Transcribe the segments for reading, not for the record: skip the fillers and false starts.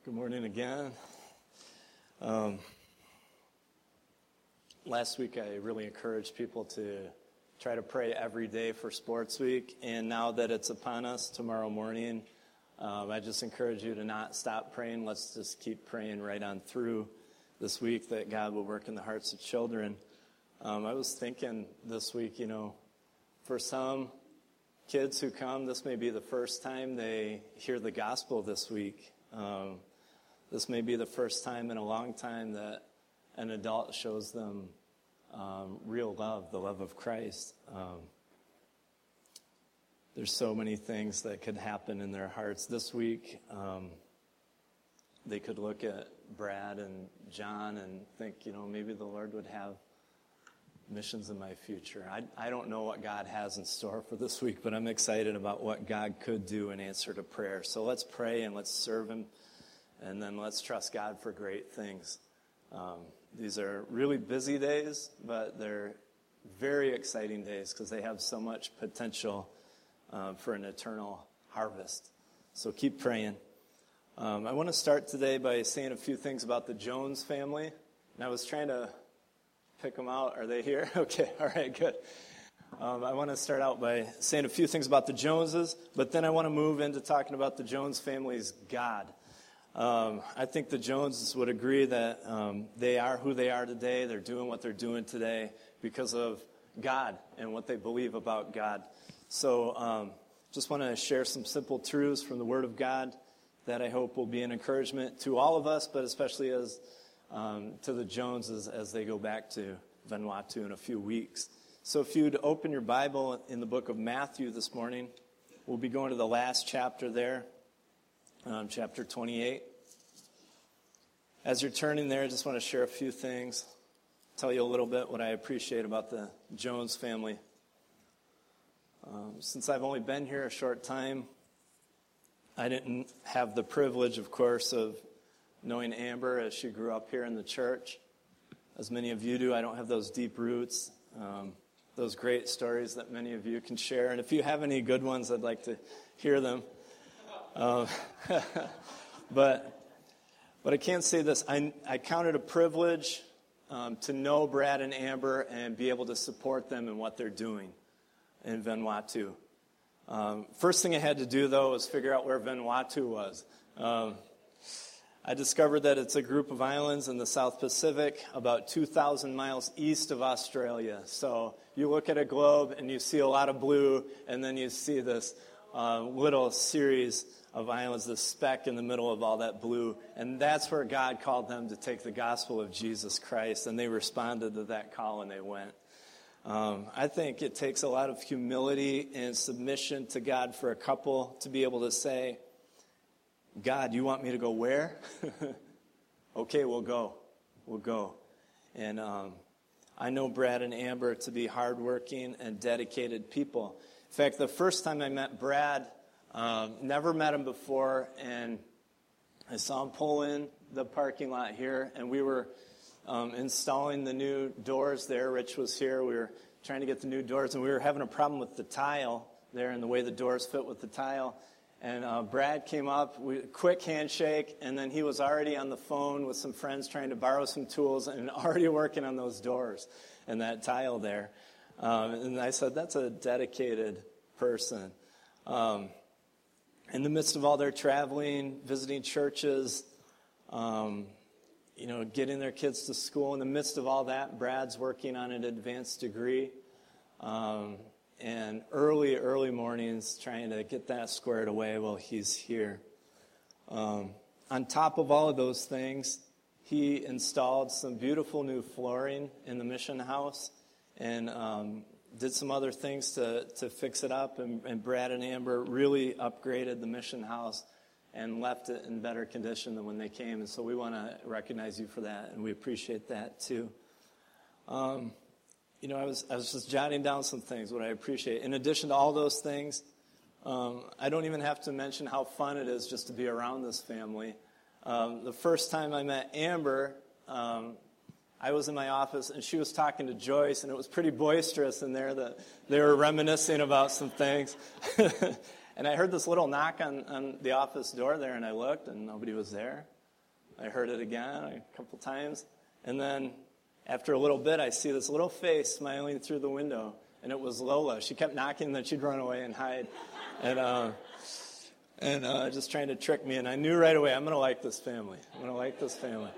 Good morning again. Last week I really encouraged people to try to pray every day for Sports Week, and now that it's upon us tomorrow morning, I just encourage you to not stop praying. Let's just keep praying right on through this week that God will work in the hearts of children. I was thinking this week, for some kids who come, this may be the first time they hear the gospel this week. This may be the first time in a long time that an adult shows them real love, the love of Christ. There's so many things that could happen in their hearts. This week, they could look at Brad and John and think, maybe the Lord would have missions in my future. I don't know what God has in store for this week, but I'm excited about what God could do in answer to prayer. So let's pray and let's serve Him, and then let's trust God for great things. These are really busy days, but they're very exciting days because they have so much potential for an eternal harvest. So keep praying. I want to start today by saying a few things about the Jones family. And I was trying to pick them out. Are they here? Okay, all right, good. I want to start out by saying a few things about the Joneses, but then I want to move into talking about the Jones family's God. I think the Joneses would agree that they are who they are today. They're doing what they're doing today because of God and what they believe about God. So just want to share some simple truths from the Word of God that I hope will be an encouragement to all of us, but especially as to the Joneses as they go back to Vanuatu in a few weeks. So if you'd open your Bible in the book of Matthew this morning, we'll be going to the last chapter there, chapter 28. As you're turning there, I just want to share a few things, tell you a little bit what I appreciate about the Jones family. Since I've only been here a short time, I didn't have the privilege, of course, of knowing Amber as she grew up here in the church. As many of you do, I don't have those deep roots, those great stories that many of you can share. And if you have any good ones, I'd like to hear them. But I can say this. I count it a privilege to know Brad and Amber and be able to support them in what they're doing in Vanuatu. First thing I had to do, though, was figure out where Vanuatu was. I discovered that it's a group of islands in the South Pacific, about 2,000 miles east of Australia. So you look at a globe and you see a lot of blue, and then you see this little series of islands, this speck in the middle of all that blue. And that's where God called them to take the gospel of Jesus Christ, and they responded to that call and they went. I think it takes a lot of humility and submission to God for a couple to be able to say, God, you want me to go where? Okay, we'll go. We'll go. And I know Brad and Amber to be hardworking and dedicated people. In fact, the first time I met Brad, never met him before, and I saw him pull in the parking lot here, and we were installing the new doors there. Rich was here. We were trying to get the new doors, and we were having a problem with the tile there and the way the doors fit with the tile. And Brad came up, quick handshake, and then he was already on the phone with some friends trying to borrow some tools and already working on those doors and that tile there. And I said, that's a dedicated person. In the midst of all their traveling, visiting churches, getting their kids to school, in the midst of all that, Brad's working on an advanced degree. And early mornings trying to get that squared away while he's here. On top of all of those things, he installed some beautiful new flooring in the mission house and did some other things to fix it up. And Brad and Amber really upgraded the mission house and left it in better condition than when they came. And so we want to recognize you for that, and we appreciate that too. I was just jotting down some things, what I appreciate. In addition to all those things, I don't even have to mention how fun it is just to be around this family. The first time I met Amber, I was in my office, and she was talking to Joyce, and it was pretty boisterous in there that they were reminiscing about some things. And I heard this little knock on the office door there, and I looked, and nobody was there. I heard it again a couple times. And then after a little bit, I see this little face smiling through the window. And it was Lola. She kept knocking, and then she'd run away and hide. And just trying to trick me. And I knew right away, I'm going to like this family. I'm going to like this family.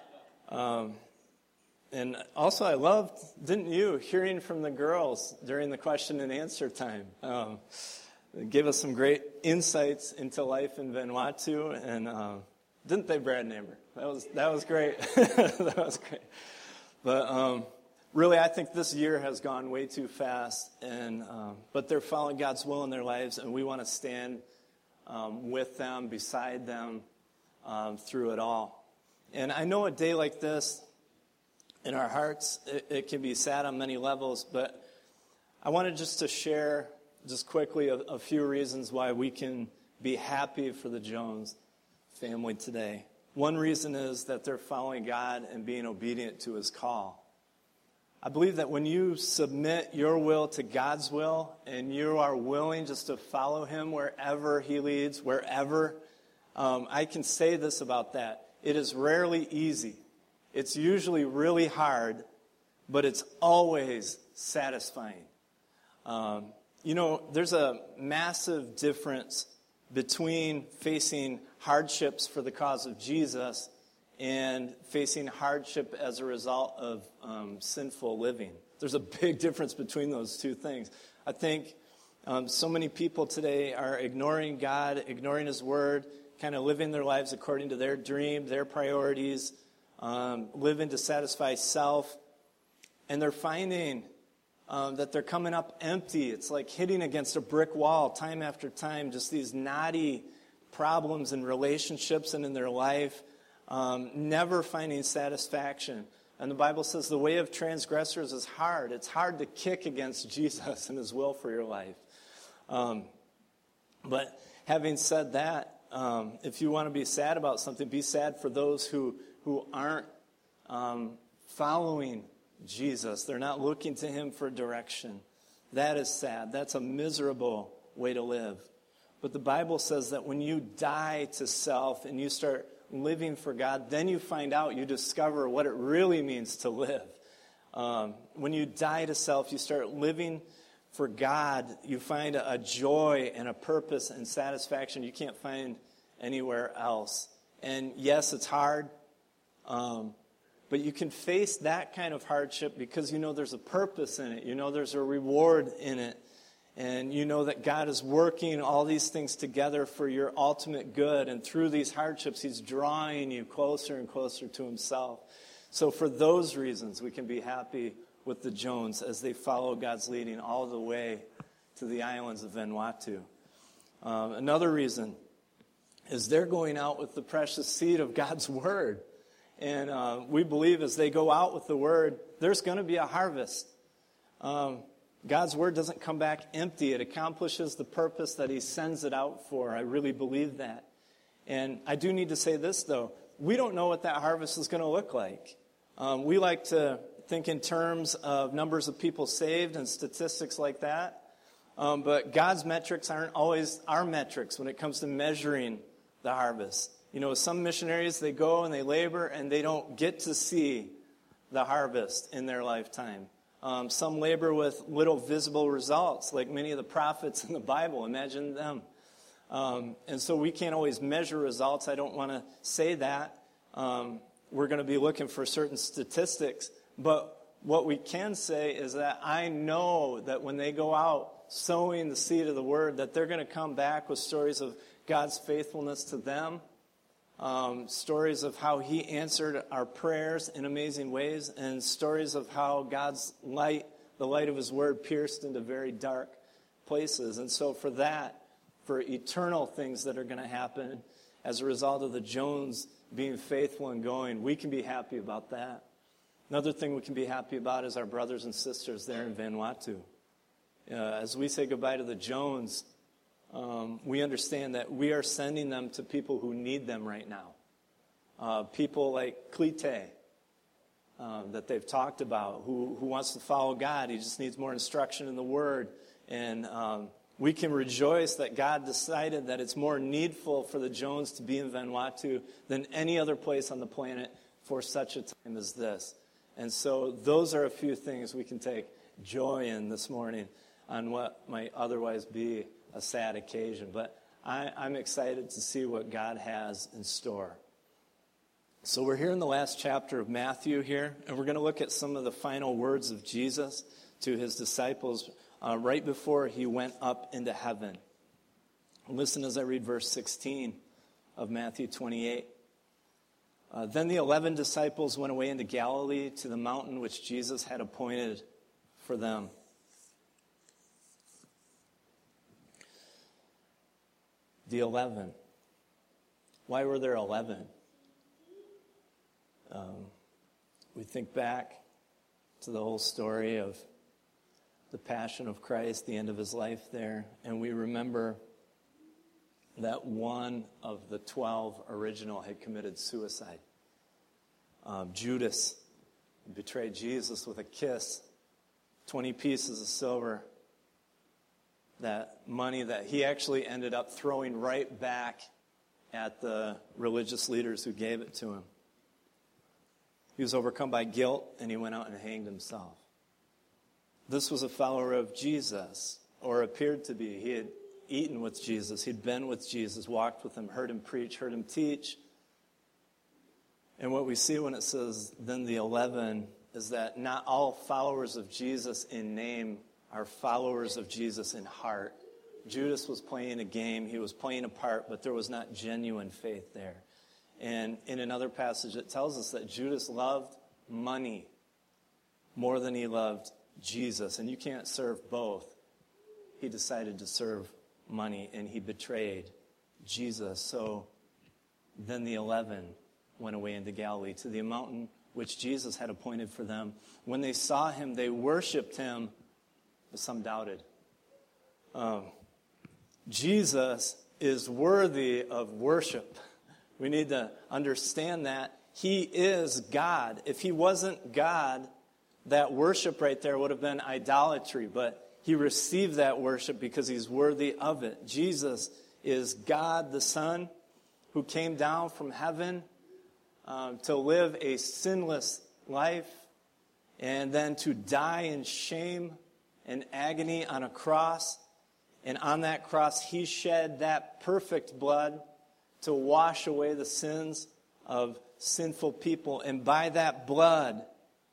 And also, I loved, didn't you, hearing from the girls during the question and answer time. It gave us some great insights into life in Vanuatu, and didn't they, Brad and Amber? That was great. That was great. But really, I think this year has gone way too fast, and but they're following God's will in their lives, and we want to stand with them, beside them, through it all. And I know a day like this, in our hearts, it can be sad on many levels, but I wanted just to share, just quickly, a few reasons why we can be happy for the Jones family today. One reason is that they're following God and being obedient to His call. I believe that when you submit your will to God's will and you are willing just to follow Him wherever He leads, wherever, I can say this about that. It is rarely easy. It's usually really hard, but it's always satisfying. There's a massive difference between facing hardships for the cause of Jesus and facing hardship as a result of sinful living. There's a big difference between those two things. I think so many people today are ignoring God, ignoring His Word, kind of living their lives according to their dream, their priorities, living to satisfy self, and they're finding that they're coming up empty. It's like hitting against a brick wall time after time, just these knotty problems in relationships and in their life, never finding satisfaction. And the Bible says the way of transgressors is hard. It's hard to kick against Jesus and His will for your life. But having said that, if you want to be sad about something, be sad for those who aren't following Jesus. They're not looking to Him for direction. That is sad. That's a miserable way to live. But the Bible says that when you die to self and you start living for God, then you find out, you discover what it really means to live. When you die to self, you start living for God. You find a joy and a purpose and satisfaction you can't find anywhere else. And yes, it's hard. But you can face that kind of hardship because you know there's a purpose in it. You know there's a reward in it. And you know that God is working all these things together for your ultimate good. And through these hardships, He's drawing you closer and closer to Himself. So for those reasons, we can be happy with the Jones as they follow God's leading all the way to the islands of Vanuatu. Another reason is they're going out with the precious seed of God's Word. And we believe as they go out with the Word, there's going to be a harvest. God's Word doesn't come back empty. It accomplishes the purpose that He sends it out for. I really believe that. And I do need to say this, though. We don't know what that harvest is going to look like. We like to think in terms of numbers of people saved and statistics like that. But God's metrics aren't always our metrics when it comes to measuring the harvest. You know, some missionaries, they go and they labor and they don't get to see the harvest in their lifetime. Some labor with little visible results, like many of the prophets in the Bible. Imagine them. And so we can't always measure results. I don't want to say that. We're going to be looking for certain statistics. But what we can say is that I know that when they go out sowing the seed of the Word, that they're going to come back with stories of God's faithfulness to them. Stories of how He answered our prayers in amazing ways, and stories of how God's light, the light of His Word, pierced into very dark places. And so for that, for eternal things that are going to happen as a result of the Jones being faithful and going, we can be happy about that. Another thing we can be happy about is our brothers and sisters there in Vanuatu. As we say goodbye to the Jones, we understand that we are sending them to people who need them right now. People like Clete, that they've talked about, who wants to follow God. He just needs more instruction in the Word. And We can rejoice that God decided that it's more needful for the Jones to be in Vanuatu than any other place on the planet for such a time as this. And so those are a few things we can take joy in this morning on what might otherwise be a sad occasion. But I'm excited to see what God has in store. So we're here in the last chapter of Matthew here, and we're going to look at some of the final words of Jesus to his disciples right before he went up into heaven. Listen as I read verse 16 of Matthew 28. Then the 11 disciples went away into Galilee to the mountain which Jesus had appointed for them. The 11. Why were there 11? We think back to the whole story of the Passion of Christ, the end of his life there, and we remember that one of the 12 original had committed suicide. Judas betrayed Jesus with a kiss, 20 pieces of silver, that money that he actually ended up throwing right back at the religious leaders who gave it to him. He was overcome by guilt, and he went out and hanged himself. This was a follower of Jesus, or appeared to be. He had eaten with Jesus. He'd been with Jesus, walked with him, heard him preach, heard him teach. And what we see when it says, then the 11, is that not all followers of Jesus in name are followers of Jesus in heart. Judas was playing a game. He was playing a part, but there was not genuine faith there. And in another passage, it tells us that Judas loved money more than he loved Jesus. And you can't serve both. He decided to serve money, and he betrayed Jesus. So then the 11 went away into Galilee to the mountain which Jesus had appointed for them. When they saw him, they worshipped him, but some doubted. Jesus is worthy of worship. We need to understand that. He is God. If he wasn't God, that worship right there would have been idolatry, but he received that worship because he's worthy of it. Jesus is God the Son who came down from heaven to live a sinless life and then to die in shame and agony on a cross. And on that cross, he shed that perfect blood to wash away the sins of sinful people. And by that blood,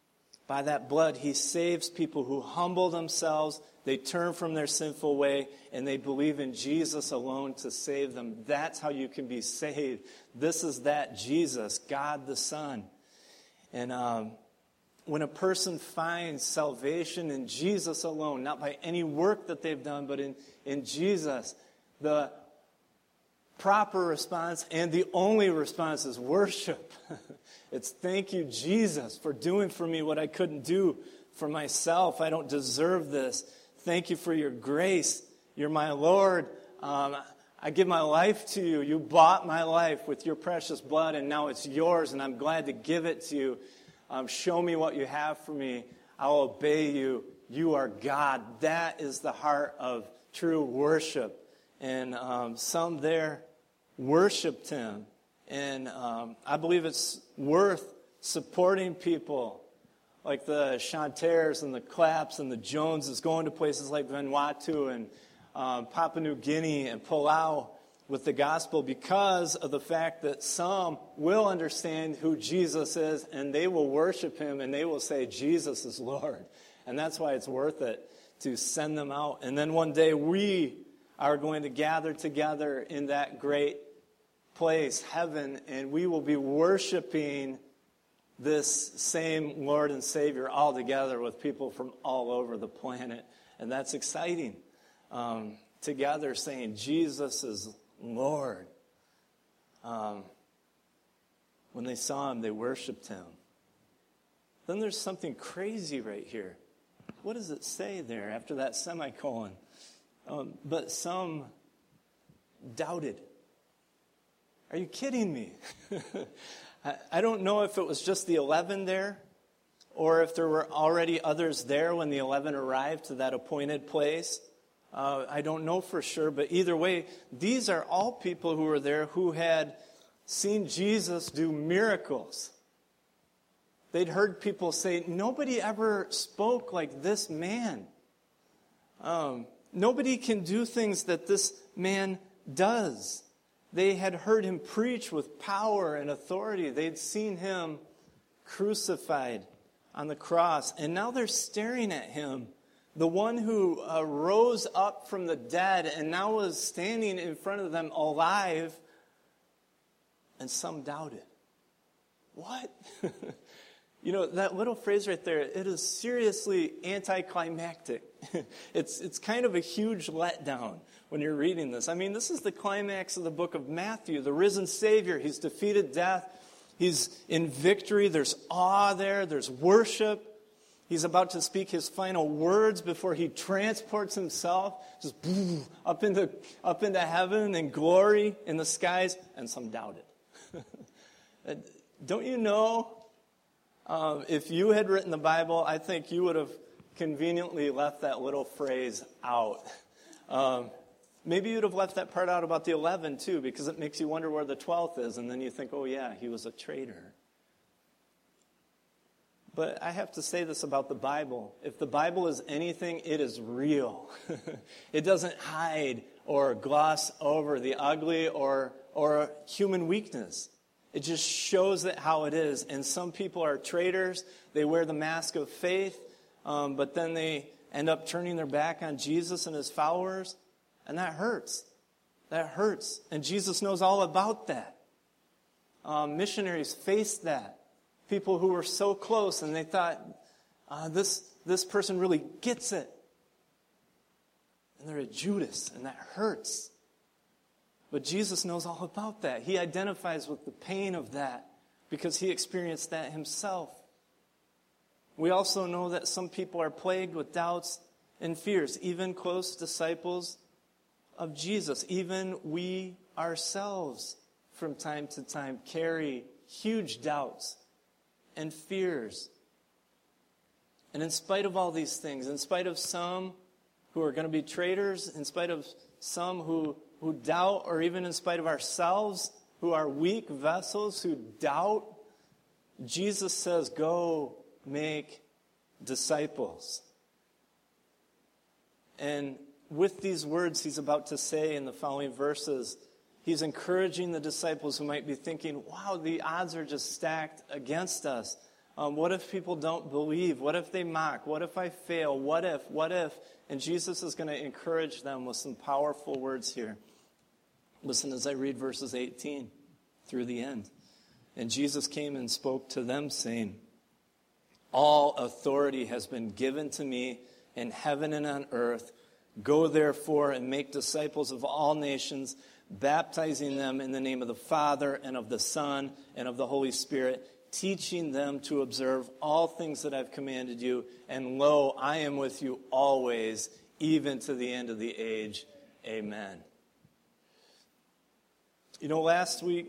he saves people who humble themselves, they turn from their sinful way, and they believe in Jesus alone to save them. That's how you can be saved. This is that Jesus, God the Son. And when a person finds salvation in Jesus alone, not by any work that they've done, but in Jesus, the proper response and the only response is worship. It's thank you, Jesus, for doing for me what I couldn't do for myself. I don't deserve this. Thank you for your grace. You're my Lord. I give my life to you. You bought my life with your precious blood, and now it's yours, and I'm glad to give it to you. Show me what you have for me. I'll obey you. You are God. That is the heart of true worship. And some there worshipped him. And I believe it's worth supporting people like the Chantaires and the Claps and the Joneses, going to places like Vanuatu and Papua New Guinea and Palau with the gospel, because of the fact that some will understand who Jesus is, and they will worship him, and they will say Jesus is Lord. And that's why it's worth it to send them out. And then one day we are going to gather together in that great place, heaven, and we will be worshiping this same Lord and Savior all together with people from all over the planet. And that's exciting. Together saying Jesus is Lord. When they saw him, they worshiped him. Then there's something crazy right here. What does it say there after that semicolon? But some doubted. Are you kidding me? I don't know if it was just the 11 there, or if there were already others there when the 11 arrived to that appointed place. I don't know for sure, but either way, these are all people who were there who had seen Jesus do miracles. They'd heard people say, nobody ever spoke like this man. Nobody can do things that this man does. They had heard him preach with power and authority. They'd seen him crucified on the cross. And now they're staring at him, the one who rose up from the dead and now was standing in front of them alive. And some doubted. What? You know, that little phrase right there, it is seriously anticlimactic. It's kind of a huge letdown when you're reading this. I mean, this is the climax of the book of Matthew. The risen Savior, he's defeated death. He's in victory. There's awe there. There's worship. He's about to speak his final words before he transports himself just up into heaven and glory in the skies. And some doubted. Don't you know? If you had written the Bible, I think you would have conveniently left that little phrase out. Maybe you'd have left that part out about the 11 too, because it makes you wonder where the 12th is, and then you think, oh yeah, he was a traitor. But I have to say this about the Bible. If the Bible is anything, it is real. It doesn't hide or gloss over the ugly or human weakness. It just shows it how it is. And some people are traitors. They wear the mask of faith, but then they end up turning their back on Jesus and his followers. And that hurts. That hurts. And Jesus knows all about that. Missionaries faced that. People who were so close and they thought, this person really gets it. And they're a Judas, and that hurts. But Jesus knows all about that. He identifies with the pain of that because he experienced that himself. We also know that some people are plagued with doubts and fears, even close disciples of Jesus. Even we ourselves, from time to time, carry huge doubts and fears. And in spite of all these things, in spite of some who are going to be traitors, in spite of some who doubt, or even in spite of ourselves, who are weak vessels, who doubt, Jesus says, go make disciples. And with these words he's about to say in the following verses, he's encouraging the disciples who might be thinking, wow, the odds are just stacked against us. What if people don't believe? What if they mock? What if I fail? What if? And Jesus is going to encourage them with some powerful words here. Listen as I read verses 18 through the end. And Jesus came and spoke to them, saying, all authority has been given to me in heaven and on earth. Go therefore and make disciples of all nations, baptizing them in the name of the Father and of the Son and of the Holy Spirit, teaching them to observe all things that I've commanded you. And lo, I am with you always, even to the end of the age. Amen. You know, last week,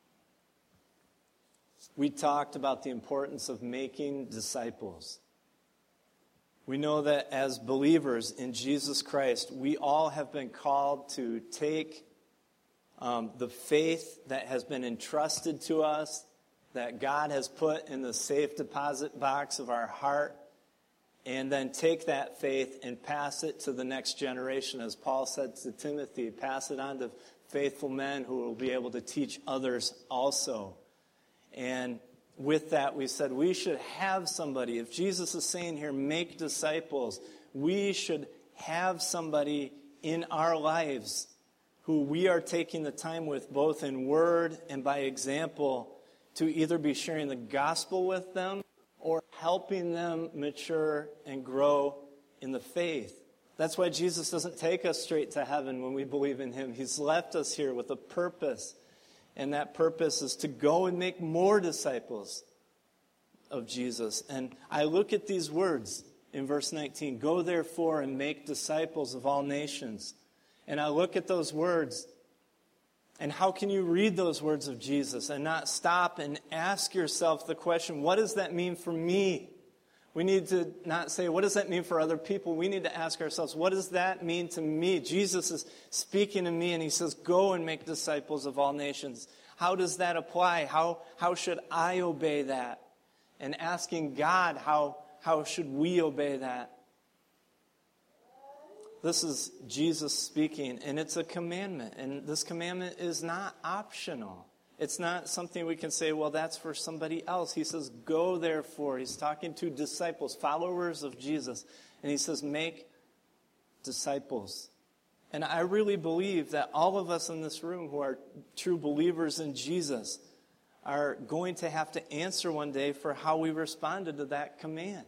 we talked about the importance of making disciples. We know that as believers in Jesus Christ, we all have been called to take the faith that has been entrusted to us, that God has put in the safe deposit box of our heart, and then take that faith and pass it to the next generation. As Paul said to Timothy, pass it on to faithful men who will be able to teach others also. And with that, we said we should have somebody. If Jesus is saying here, make disciples, we should have somebody in our lives who we are taking the time with, both in word and by example, to either be sharing the gospel with them or helping them mature and grow in the faith. That's why Jesus doesn't take us straight to heaven when we believe in him. He's left us here with a purpose. And that purpose is to go and make more disciples of Jesus. And I look at these words in verse 19, go therefore and make disciples of all nations. And I look at those words, and how can you read those words of Jesus and not stop and ask yourself the question, what does that mean for me? We need to not say, what does that mean for other people? We need to ask ourselves, what does that mean to me? Jesus is speaking to me, and he says, go and make disciples of all nations. How does that apply? How should I obey that? And asking God, how should we obey that? This is Jesus speaking, and it's a commandment. And this commandment is not optional. It's not something we can say, well, that's for somebody else. He says, go therefore. He's talking to disciples, followers of Jesus. And he says, make disciples. And I really believe that all of us in this room who are true believers in Jesus are going to have to answer one day for how we responded to that command.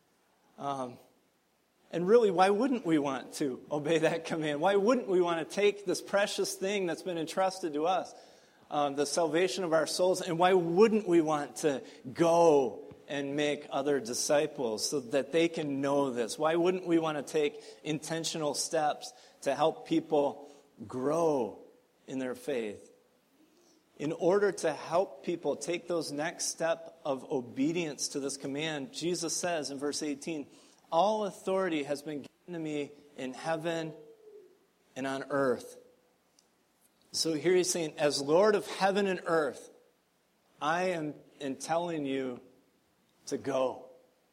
And really, why wouldn't we want to obey that command? Why wouldn't we want to take this precious thing that's been entrusted to us, the salvation of our souls, and why wouldn't we want to go and make other disciples so that they can know this? Why wouldn't we want to take intentional steps to help people grow in their faith? In order to help people take those next step of obedience to this command, Jesus says in verse 18, all authority has been given to me in heaven and on earth. So here he's saying, as Lord of heaven and earth, I am telling you to go.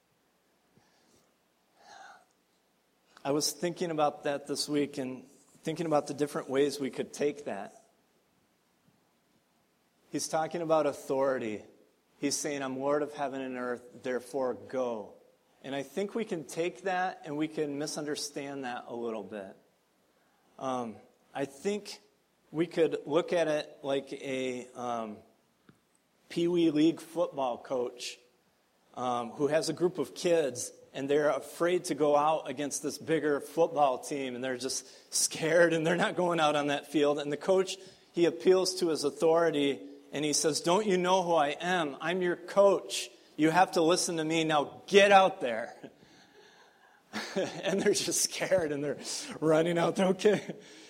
I was thinking about that this week and thinking about the different ways we could take that. He's talking about authority. He's saying, I'm Lord of heaven and earth, therefore go. And I think we can take that and we can misunderstand that a little bit. I think we could look at it like a Pee Wee League football coach who has a group of kids, and they're afraid to go out against this bigger football team, and they're just scared, and they're not going out on that field. And the coach, he appeals to his authority, and he says, don't you know who I am? I'm your coach. You have to listen to me. Now get out there. And they're just scared, and they're running out there. Okay.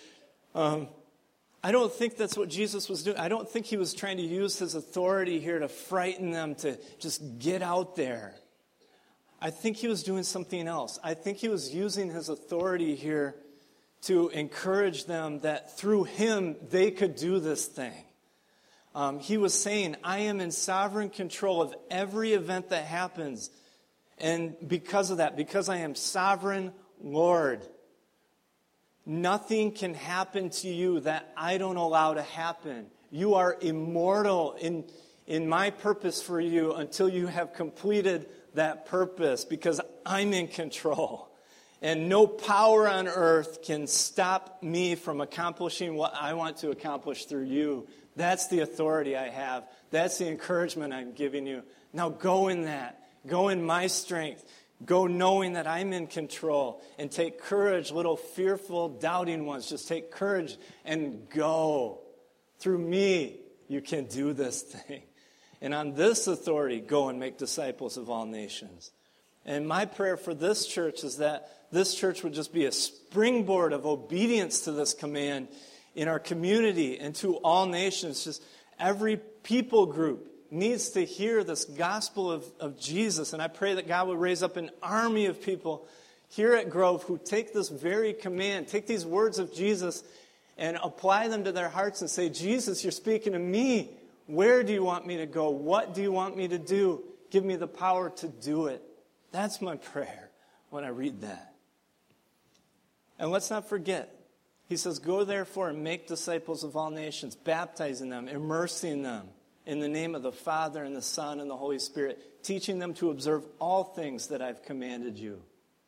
I don't think that's what Jesus was doing. I don't think he was trying to use his authority here to frighten them to just get out there. I think he was doing something else. I think he was using his authority here to encourage them that through him they could do this thing. He was saying, I am in sovereign control of every event that happens. And because of that, because I am sovereign Lord, nothing can happen to you that I don't allow to happen. You are immortal in my purpose for you until you have completed that purpose, because I'm in control. And no power on earth can stop me from accomplishing what I want to accomplish through you. That's the authority I have. That's the encouragement I'm giving you. Now go in that. Go in my strength. Go knowing that I'm in control. And take courage, little fearful, doubting ones. Just take courage and go. Through me, you can do this thing. And on this authority, go and make disciples of all nations. And my prayer for this church is that this church would just be a springboard of obedience to this command in our community and to all nations. Just every people group needs to hear this gospel of Jesus. And I pray that God would raise up an army of people here at Grove who take this very command, take these words of Jesus and apply them to their hearts and say, Jesus, you're speaking to me. Where do you want me to go? What do you want me to do? Give me the power to do it. That's my prayer when I read that. And let's not forget, he says, go therefore and make disciples of all nations, baptizing them, immersing them in the name of the Father and the Son and the Holy Spirit, teaching them to observe all things that I've commanded you.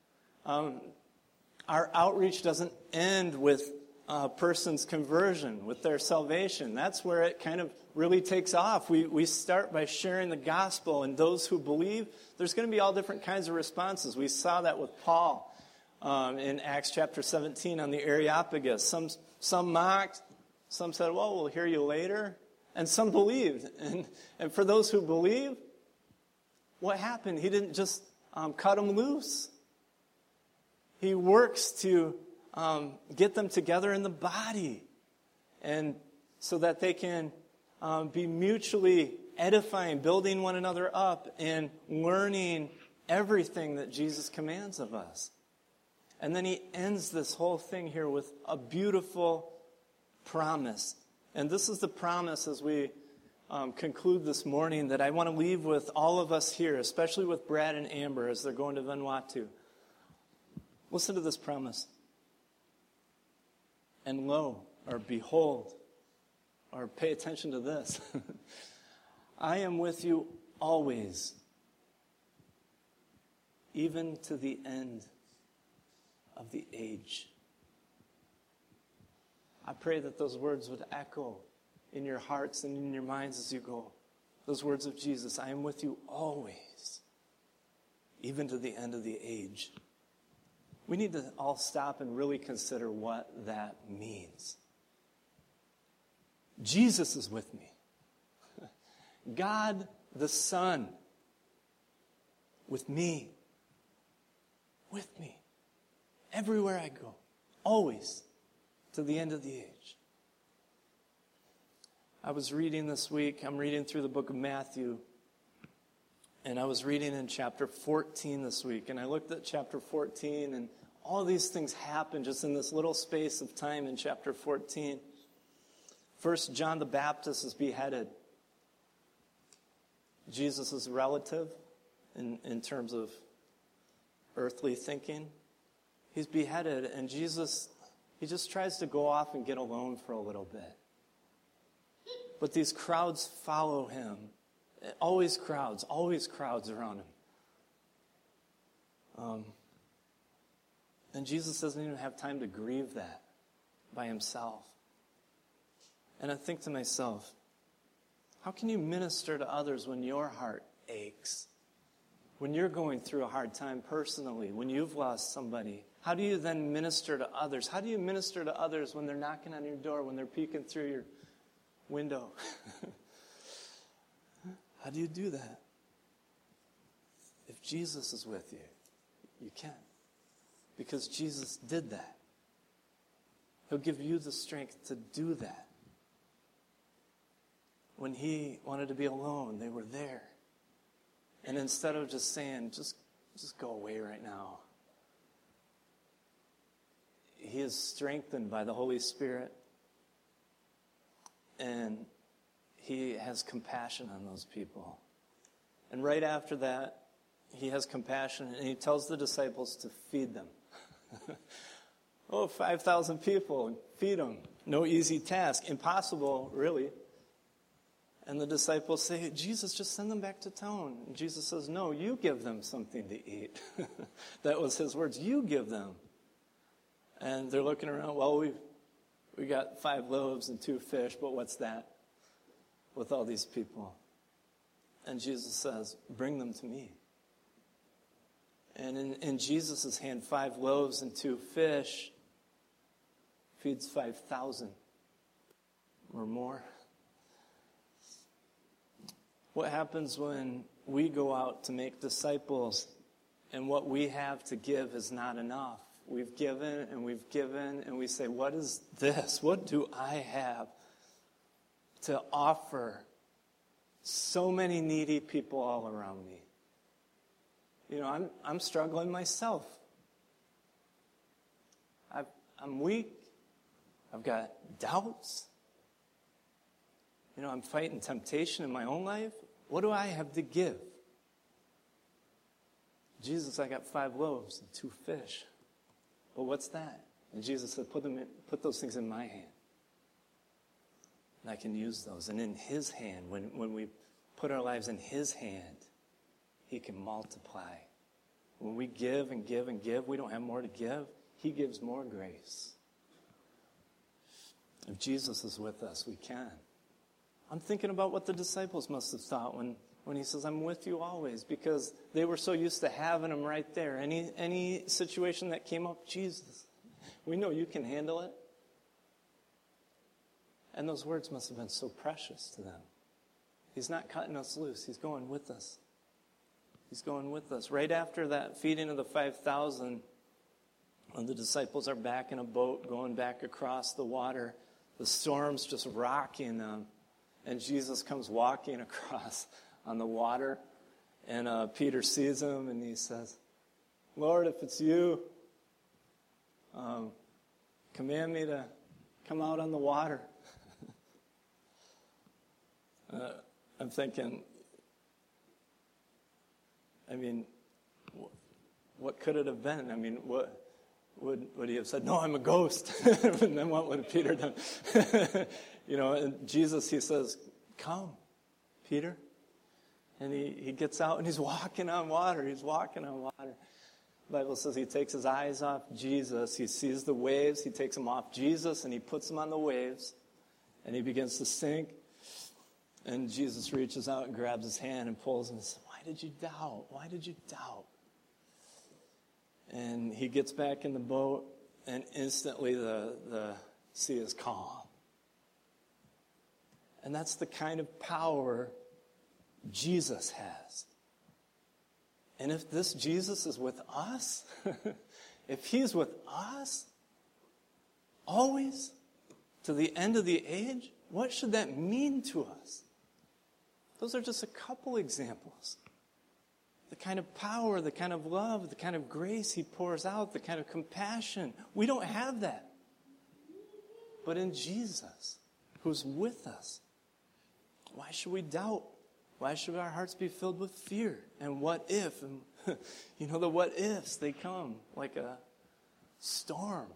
Our outreach doesn't end with a person's conversion, with their salvation. That's where it kind of really takes off. We start by sharing the gospel, and those who believe, there's going to be all different kinds of responses. We saw that with Paul in Acts chapter 17 on the Areopagus. Some mocked, some said, well, we'll hear you later, and some believed. And for those who believe, what happened? He didn't just cut them loose. He works to get them together in the body, and so that they can be mutually edifying, building one another up, and learning everything that Jesus commands of us. And then he ends this whole thing here with a beautiful promise. And this is the promise as we conclude this morning that I want to leave with all of us here, especially with Brad and Amber as they're going to Vanuatu. Listen to this promise. And lo, or behold, or pay attention to this. I am with you always, even to the end of the age. I pray that those words would echo in your hearts and in your minds as you go. Those words of Jesus, I am with you always, even to the end of the age. We need to all stop and really consider what that means. Jesus is with me. God the Son with me. With me. Everywhere I go. Always. To the end of the age. I was reading this week, I'm reading through the book of Matthew, and I was reading in chapter 14 this week, and I looked at chapter 14, and all these things happen just in this little space of time in chapter 14. First, John the Baptist is beheaded. Jesus' relative, in terms of earthly thinking. He's beheaded, and Jesus, he just tries to go off and get alone for a little bit. But these crowds follow him. Always crowds around him. And Jesus doesn't even have time to grieve that by himself. And I think to myself, how can you minister to others when your heart aches? When you're going through a hard time personally, when you've lost somebody, how do you then minister to others? How do you minister to others when they're knocking on your door, when they're peeking through your window? How do you do that? If Jesus is with you, you can. Because Jesus did that. He'll give you the strength to do that. When he wanted to be alone, they were there. And instead of just saying, just go away right now, he is strengthened by the Holy Spirit. And he has compassion on those people. And right after that, he has compassion, and he tells the disciples to feed them. 5,000 people, feed them. No easy task. Impossible, really. And the disciples say, Jesus, just send them back to town. And Jesus says, no, you give them something to eat. That was his words. You give them. And they're looking around. Well, we got 5 loaves and 2 fish, but what's that with all these people? And Jesus says, bring them to me. And in Jesus' hand, 5 loaves and 2 fish feeds 5,000 or more. What happens when we go out to make disciples and what we have to give is not enough? We've given and we say, what is this? What do I have to offer so many needy people all around me? You know, I'm struggling myself. I'm weak. I've got doubts. You know, I'm fighting temptation in my own life. What do I have to give? Jesus, I got 5 loaves and 2 fish. But what's that? And Jesus said, put those things in my hand. And I can use those. And in his hand, when we put our lives in his hand, he can multiply. When we give and give and give, we don't have more to give. He gives more grace. If Jesus is with us, we can. I'm thinking about what the disciples must have thought when he says, I'm with you always, because they were so used to having him right there. Any situation that came up, Jesus, we know you can handle it. And those words must have been so precious to them. He's not cutting us loose. He's going with us. He's going with us. Right after that feeding of the 5,000, when the disciples are back in a boat going back across the water, the storm's just rocking them. And Jesus comes walking across on the water. And Peter sees him, and he says, Lord, if it's you, command me to come out on the water. I'm thinking, I mean, what could it have been? I mean, what would he have said? No, I'm a ghost. And then what would Peter done? And Jesus, he says, come, Peter. And he gets out and he's walking on water. He's walking on water. The Bible says he takes his eyes off Jesus. He sees the waves. He takes them off Jesus and he puts them on the waves. And he begins to sink. And Jesus reaches out and grabs his hand and pulls him and says, why did you doubt? Why did you doubt? And he gets back in the boat, and instantly the sea is calm. And that's the kind of power Jesus has. And if this Jesus is with us, if he's with us, always, to the end of the age, what should that mean to us? Those are just a couple examples. The kind of power, the kind of love, the kind of grace he pours out, the kind of compassion. We don't have that. But in Jesus, who's with us, why should we doubt? Why should our hearts be filled with fear? And what if? And, the what ifs, they come like a storm.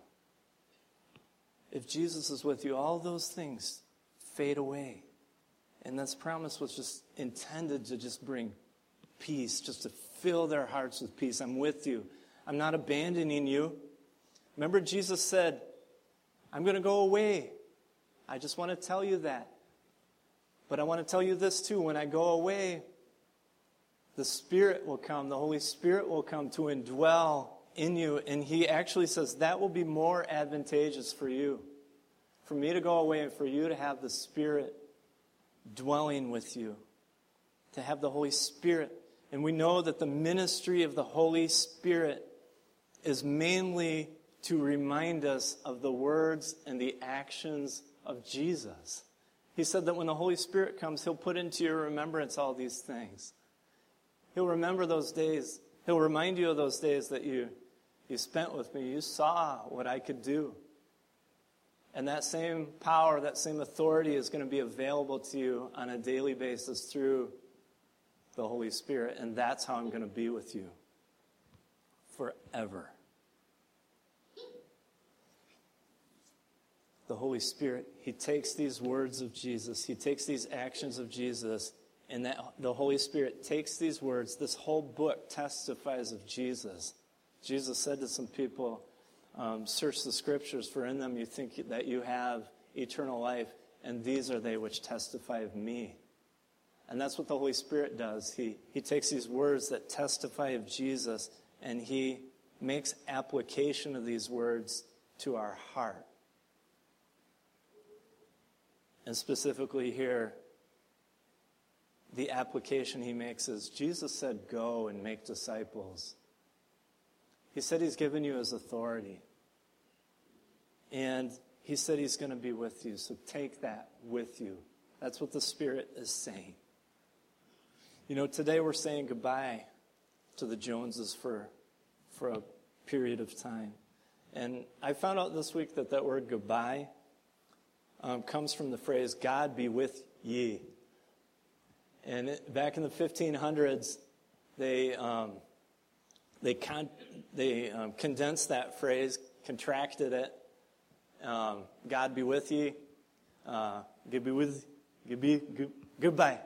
If Jesus is with you, all those things fade away. And this promise was just intended to just bring peace, just to fill their hearts with peace. I'm with you. I'm not abandoning you. Remember, Jesus said, I'm going to go away. I just want to tell you that. But I want to tell you this too. When I go away, the Spirit will come. The Holy Spirit will come to indwell in you. And he actually says that will be more advantageous for you. For me to go away and for you to have the Spirit dwelling with you. To have the Holy Spirit. And we know that the ministry of the Holy Spirit is mainly to remind us of the words and the actions of Jesus. He said that when the Holy Spirit comes, he'll put into your remembrance all these things. He'll remember those days. He'll remind you of those days that you spent with me. You saw what I could do. And that same power, that same authority is going to be available to you on a daily basis through the Holy Spirit, and that's how I'm going to be with you forever. The Holy Spirit, he takes these words of Jesus, he takes these actions of Jesus, and that the Holy Spirit takes these words. This whole book testifies of Jesus. Jesus said to some people, search the Scriptures, for in them you think that you have eternal life, and these are they which testify of me. And that's what the Holy Spirit does. He takes these words that testify of Jesus, and he makes application of these words to our heart. And specifically here, the application he makes is, Jesus said, go and make disciples. He said he's given you his authority. And he said he's going to be with you, so take that with you. That's what the Spirit is saying. Today we're saying goodbye to the Joneses for a period of time. And I found out this week that word goodbye comes from the phrase, God be with ye. And back in the 1500s, they condensed that phrase, contracted it. God be with ye. Goodbye.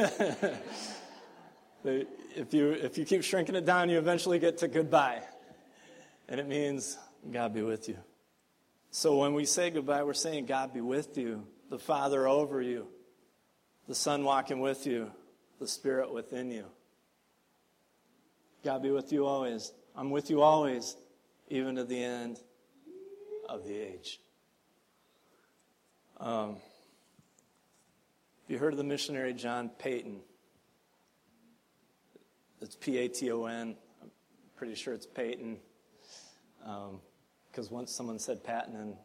If you keep shrinking it down, you eventually get to goodbye. And it means God be with you. So when we say goodbye, we're saying God be with you, the Father over you, the Son walking with you, the Spirit within you. God be with you always. I'm with you always, even to the end of the age. Have you heard of the missionary John Paton? It's P-A-T-O-N. I'm pretty sure it's Peyton. Because once someone said Patton and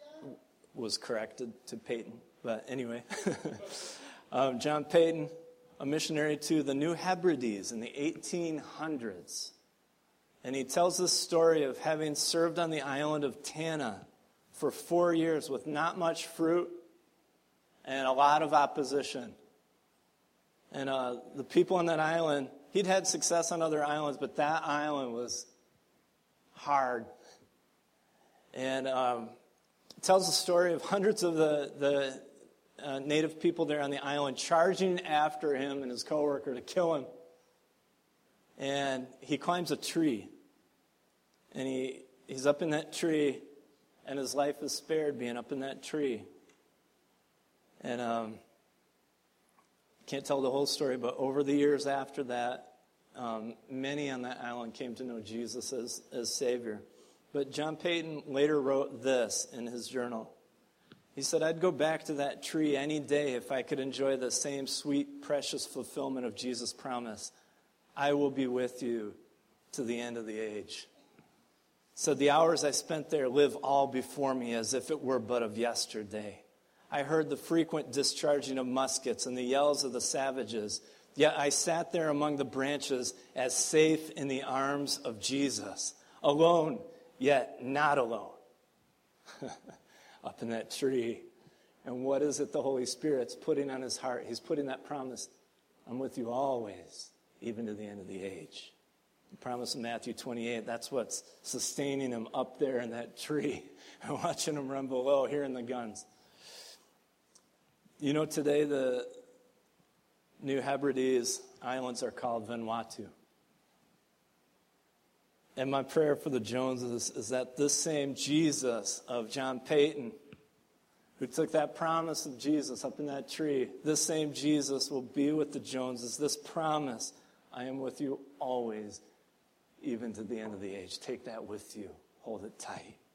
was corrected to Peyton. But anyway, John Paton, a missionary to the New Hebrides in the 1800s. And he tells this story of having served on the island of Tanna for 4 years with not much fruit and a lot of opposition. And the people on that island, he'd had success on other islands, but that island was hard. And it tells the story of hundreds of the native people there on the island charging after him and his coworker to kill him. And he climbs a tree. And he's up in that tree, and his life is spared being up in that tree. And can't tell the whole story, but over the years after that, many on that island came to know Jesus as Savior. But John Paton later wrote this in his journal. He said, "I'd go back to that tree any day if I could enjoy the same sweet, precious fulfillment of Jesus' promise. I will be with you to the end of the age." So the hours I spent there live all before me as if it were but of yesterday. I heard the frequent discharging of muskets and the yells of the savages. Yet I sat there among the branches as safe in the arms of Jesus. Alone, yet not alone. Up in that tree. And what is it the Holy Spirit's putting on his heart? He's putting that promise. I'm with you always, even to the end of the age. The promise of Matthew 28, that's what's sustaining him up there in that tree and watching him run below, hearing the guns. You know, today the New Hebrides Islands are called Vanuatu. And my prayer for the Joneses is that this same Jesus of John Paton, who took that promise of Jesus up in that tree, this same Jesus will be with the Joneses. This promise, I am with you always, even to the end of the age. Take that with you. Hold it tight.